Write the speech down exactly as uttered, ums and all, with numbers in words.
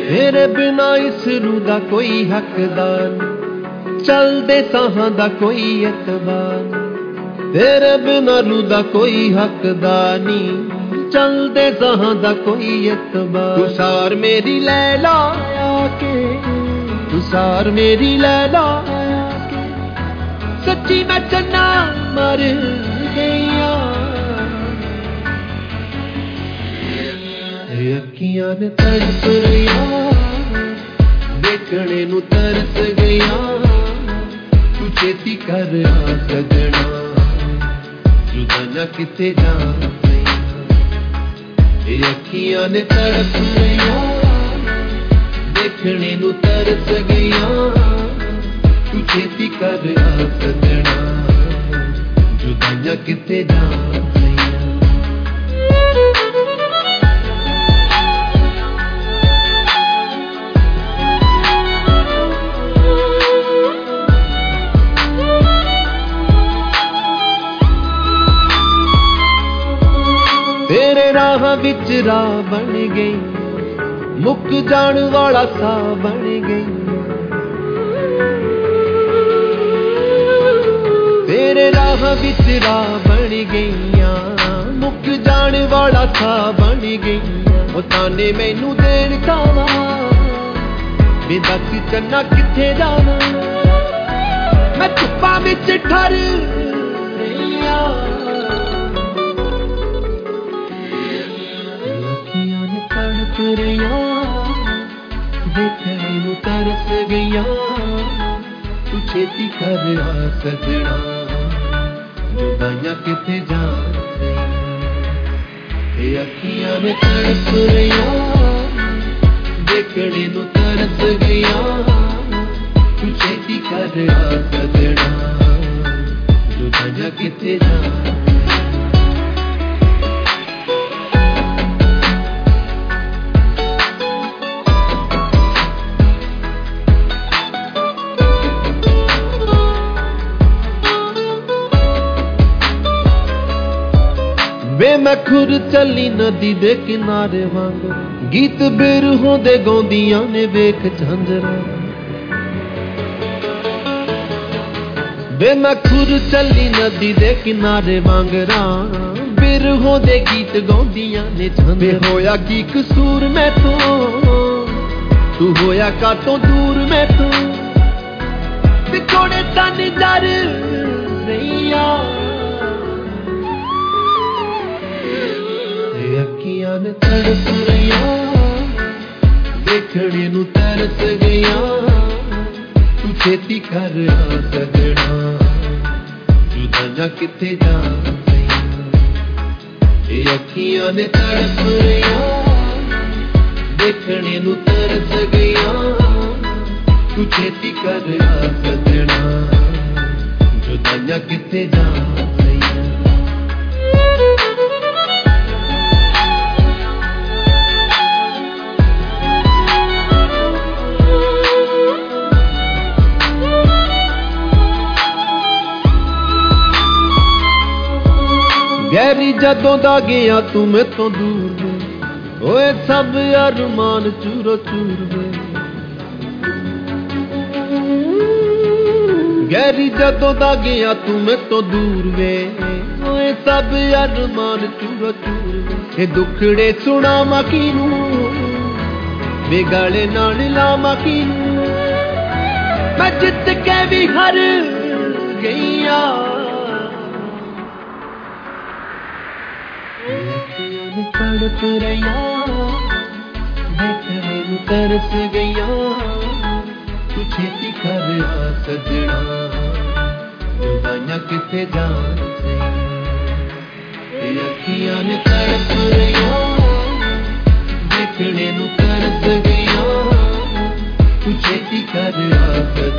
तेरे बिना इस रूह दा कोई हकदार, चलदे साहां दा कोई एतबार। तेरे बिना रूह दा कोई हकदार नी, चलदे साहां दा कोई एतबार। तू सार मेरी लैला आके, तू सार मेरी लैला आके, सच्ची मैं चन्ना मर गईया। अखियां ने तड़प रहिया, देखने नू तरस गईया। तू छेती कर आ सजना, जुदा ना किते जा। अखियां ने तड़प रहिया, देखने नू तरस गईया। तू छेती कर आ सजना, जुदा ना किते जा। तेरे राह विच राह बन गई, मुक जान वाला सा बन गई। तेरे राह विच राह बन गईया, मुक जान वाला सा बन गईया। ओ ताने मैनू देन कावा, मैं दस चन्ना किथे जाना। मैं धुप्पां विच ठर रहिया, देखने नू तरस गईया। तू छेती कर आ सजना, जुदाइयां किथे जा। अखियां ने तड़प रहिया, देखने नू तरस गईया। तू छेती कर आ सजना, जुदाइयां किथे जा। वे मैं खुर चली नदी दे किनारे वांग, गीत बिरहों दे गौंदियां ने वेख झांजरा। वे मैं खुर चली नदी दे किनारे वांगरा, बिरहों दे गीत गौंदियां ने झांजरा। होया की कसूर मैं तो, तू होया कातों दूर मैं तो। थोड़े तन डर रहिया, अखियां ने तड़प रहिया, देखने नू तरस गईया। तू छेती कर आ सजना, जुदाइयां किथे जा। अखियां ने तड़प रहिया, देखने नू तरस गईया। तू छेती कर आ सजना, जुदाइयां किथे जा। गहरी जदों दा गया तू मैं तो दूर वे, ओए सब अरमान चूरो चूर वे। गहरी जदों दा गया तू मैं तो दूर वे, ओए सब अरमान चूरो चूर वे। ए दुखड़े सुनावां किनू, वे गले नाल लावां किनू। मैं जित के भी हार गईया, तड़प रहिया, देखने नू तरस गईया। तू छेती कर आ सजना, जुदाइयां किथे जा। अखियां ने तड़प रहिया, देखने नू तरस गईया। तू छेती कर आ सजना।